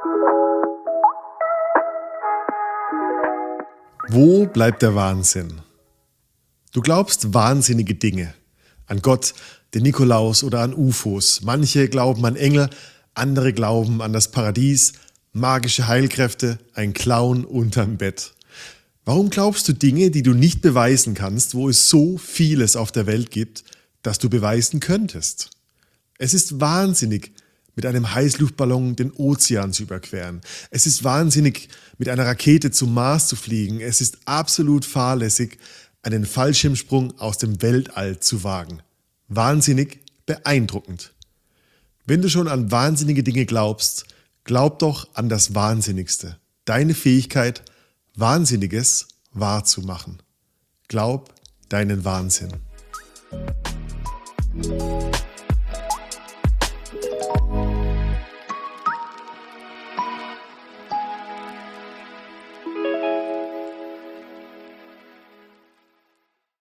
Wo bleibt der Wahnsinn? Du glaubst wahnsinnige Dinge. An Gott, den Nikolaus oder an UFOs. Manche glauben an Engel, andere glauben an das Paradies, magische Heilkräfte, ein Clown unterm Bett. Warum glaubst du Dinge, die du nicht beweisen kannst, wo es so vieles auf der Welt gibt, das du beweisen könntest? Es ist wahnsinnig, mit einem Heißluftballon den Ozean zu überqueren. Es ist wahnsinnig, mit einer Rakete zum Mars zu fliegen. Es ist absolut fahrlässig, einen Fallschirmsprung aus dem Weltall zu wagen. Wahnsinnig beeindruckend. Wenn du schon an wahnsinnige Dinge glaubst, glaub doch an das Wahnsinnigste. Deine Fähigkeit, Wahnsinniges wahrzumachen. Glaub deinen Wahnsinn.